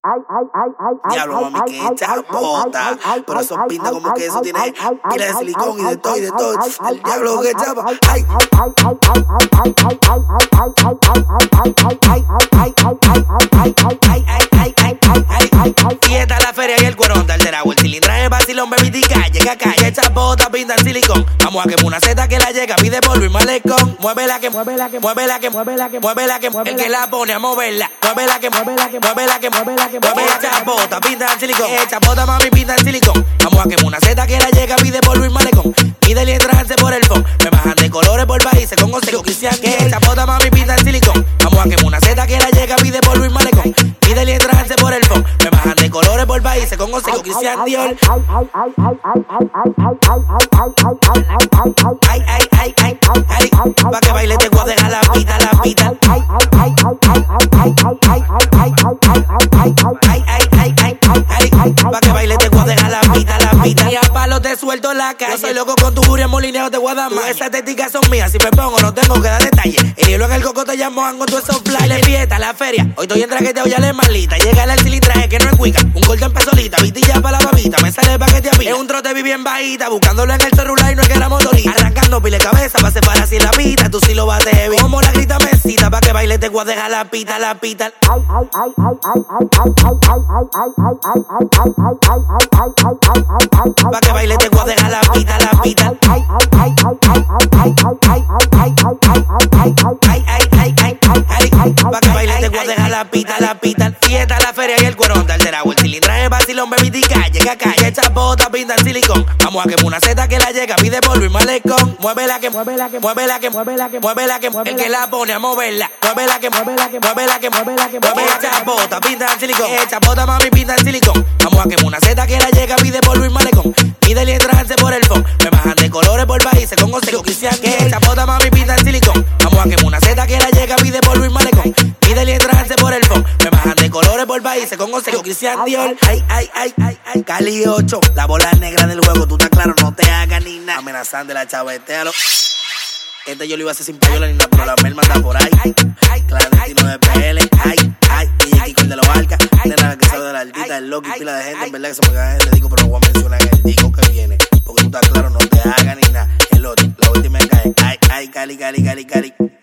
Diablo, mami, que chapota. Pero eso pinta como que eso tiene pila de silicón y de todo y de todo. El diablo que chapa. Ay. Y esta es la feria y el cuerón del Teragua. El cilindraje, vacilón, bebitica. Llega acá, y esa bota pinta en silicón. Vamos a quemar una zeta que la llega, pide polvo y malecón. Muévela que, muévela que, muévela que, muévela que, muévela que, el que la pone a moverla. Muévela que, muévela que, muévela que, muévela que, muévela que. Esa bota pinta en silicón. Esa bota mami pinta en silicón. Vamos a quemar una zeta que la llega, pide polvo y malecón. Pide el entrarse por el phone. Me bajan de colores por países con consejo cristian. Que esa bota mami pinta en silicón. Vamos a quemar una zeta que la llega, pide polvo y malecón. Pide el entrarse por el phone. Me bajan de colores por países con consejo cristian Dior. Pa' que baile te voy a dejar la pita, la pita. Pa' que baile te voy a dejar la pita, la pita. Y a palo te suelto la calle. Yo soy loco con tu furia, molineo te voy a dar más. Esas téticas son mías, si me pongo no tengo que dar detalles. El hielo en el coco te llamo con todos esos fly. Le fiesta, la feria, hoy estoy en traqueteo ya le malita. Llega el cilindraje que no es cuica, un corte en pesolita, vitilla para la babita, me sale el paquete a mí. Es un trote vi bien bajita, buscándolo en el celular y no es que la motorita. Arrancando pile cabeza, pa' separar así la pita, tú sí lo bates heavy. Como la grita mesita, pa' que baile te voy a dejar la pita, la pita. Pa' que baile te voy a dejar la pita, la pita. Pa' que baile te voy a dejar la pita, la pita. Fiesta, la feria y el cuerón del Teragua. El cilindraje, vacilón, bebitica. Llega acá, y esa bota pinta en silicón. Vamos a quemar una zeta que la llega, pide polvo y malecón. Muévela que, muévela que, muévela que, muévela que, muévela que, el que la pone a moverla. Muévela que, muévela que, muévela que, muévela que, muévela que. Esa bota pinta en silicón. Esa bota mami pinta en silicón. Vamos a quemar una zeta que la llega, pide polvo y malecón. Pide el entrarse por el phone. Me bajan de colores por países con consejo cristian. Que esa bota mami pinta en silicón. Vamos a quemar una zeta que la llega, pide polvo y malecón. Pide el entrarse por el phone. Me bajan de colores por países con consejo cristian Dior. Ay, Cali 8. La bola negra del juego, tú estás claro, no te hagas ni nada. Amenazante la chavetealo. Yo lo iba a hacer sin payola ni nada, pero la merma está por ahí. Clandestino de PL. DJ Kiko el de los Arcas. De nada que sabe de la altita, el loco y pila de gente. En verdad que se me cae el digo, pero lo voy a mencionar en el disco que viene. Porque tú estás claro, no te hagas ni nada. El otro, la última cae. Cali.